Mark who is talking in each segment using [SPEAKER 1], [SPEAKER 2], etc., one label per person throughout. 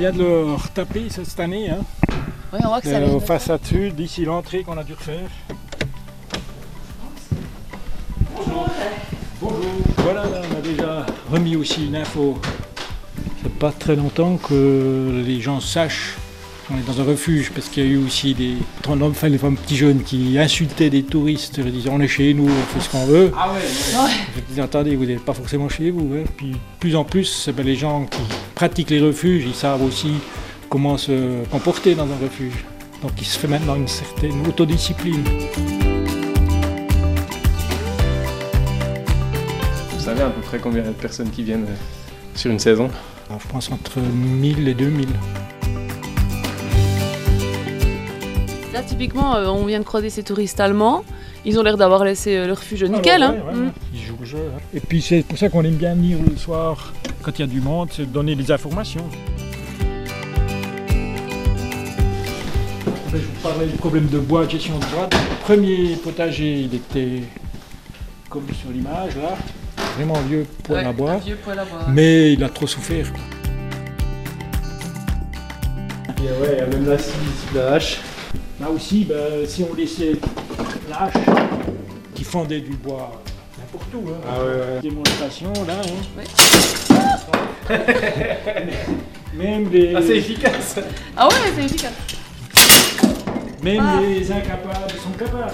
[SPEAKER 1] vient de le retaper cette année. Hein.
[SPEAKER 2] Oui, on voit que ça vient.
[SPEAKER 1] Façade sud, d'ici l'entrée qu'on a dû refaire.
[SPEAKER 2] Bonjour.
[SPEAKER 1] Bonjour. Voilà, là, on a déjà remis aussi une info. Ça fait pas très longtemps que les gens sachent qu'on est dans un refuge, parce qu'il y a eu aussi des femmes petits jeunes qui insultaient des touristes, disant on est chez nous, on fait ce qu'on veut.
[SPEAKER 3] Ah ouais.
[SPEAKER 1] Je dis attendez, vous n'êtes pas forcément chez vous. Hein. Puis de plus en plus, les gens qui pratiquent les refuges, ils savent aussi comment se comporter dans un refuge. Donc il se fait maintenant une certaine autodiscipline.
[SPEAKER 3] Vous savez à peu près combien de personnes qui viennent sur une saison?
[SPEAKER 1] Alors, je pense entre 1000 et 2000.
[SPEAKER 2] Là, typiquement, on vient de croiser ces touristes allemands. Ils ont l'air d'avoir laissé le refuge nickel.
[SPEAKER 1] Alors, ouais. Ils jouent le jeu. Hein. Et puis c'est pour ça qu'on aime bien venir le soir, quand il y a du monde, c'est donner des informations. Je vous parlais du problème de bois, gestion de bois. Le premier potager, il était comme sur l'image, là. Vraiment vieux poêle à bois. Mais il a trop souffert.
[SPEAKER 3] Et ouais, il y a même la scie, la hache.
[SPEAKER 1] Là aussi, si on laissait la hache qui fendait du bois n'importe où, hein.
[SPEAKER 3] Ah ouais.
[SPEAKER 1] Démonstration là. Hein.
[SPEAKER 2] Ouais.
[SPEAKER 1] Même les.
[SPEAKER 3] Ah, c'est efficace.
[SPEAKER 2] Ah ouais, c'est efficace.
[SPEAKER 1] Même les incapables sont capables.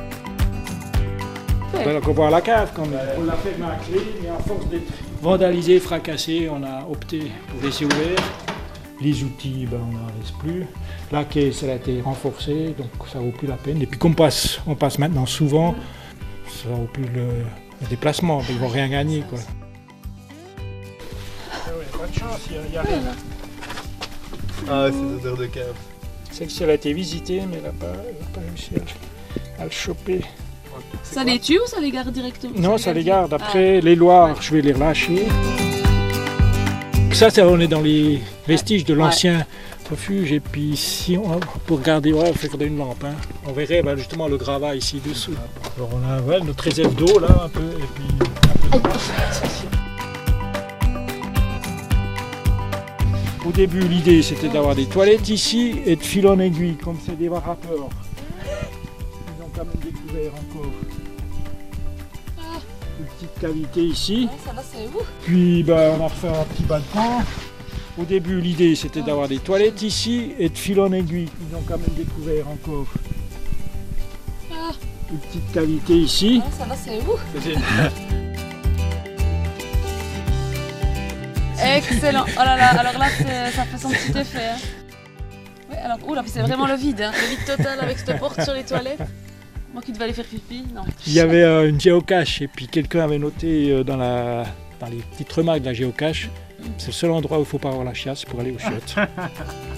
[SPEAKER 2] Ouais.
[SPEAKER 1] Donc on voit à la cave quand même. On l'a fait à clé, mais à force d'être vandalisé, fracassé, on a opté pour laisser ouvert. Les outils, on n'en laisse plus. La caisse, elle a été renforcée, donc ça ne vaut plus la peine. Et puis comme on passe maintenant souvent, ça ne vaut plus le déplacement, ils ne vont rien gagner, quoi. Ah ouais, pas de chance, il y a rien.
[SPEAKER 3] Ah ouais, c'est odeur de cave.
[SPEAKER 1] Celle-ci, elle a été visitée, mais elle n'a pas réussi à le choper.
[SPEAKER 2] Ça les tue ou ça les garde directement?
[SPEAKER 1] Non, ça les garde. Après, les loirs, je vais les relâcher. Ça, on est dans les vestiges de l'ancien refuge. Et puis ici, pour regarder, on va faire une lampe. Hein. On verrait justement le gravat ici dessous. Alors on a notre réserve d'eau là un peu. Et puis un peu Au début, l'idée c'était d'avoir des toilettes ici et de fil en aiguille, comme c'est des vapeurs. Ils ont quand même découvert encore une petite cavité ici.
[SPEAKER 2] Ça va, c'est où?
[SPEAKER 1] Puis on a refait un petit balcon. Au début, l'idée c'était d'avoir des toilettes ici et de fil en aiguille. Ils ont quand même découvert encore une petite cavité ici.
[SPEAKER 2] Ça va, c'est où? Excellent. Oh là là, alors là, ça fait son petit effet. Hein. Ouais, alors, oula, c'est vraiment le vide. Hein. Le vide total avec cette porte sur les toilettes. Moi qui devais aller faire pipi, non.
[SPEAKER 1] Il y avait une géocache et puis quelqu'un avait noté dans les petites remarques de la géocache, c'est le seul endroit où il ne faut pas avoir la chiasse pour aller aux chiottes.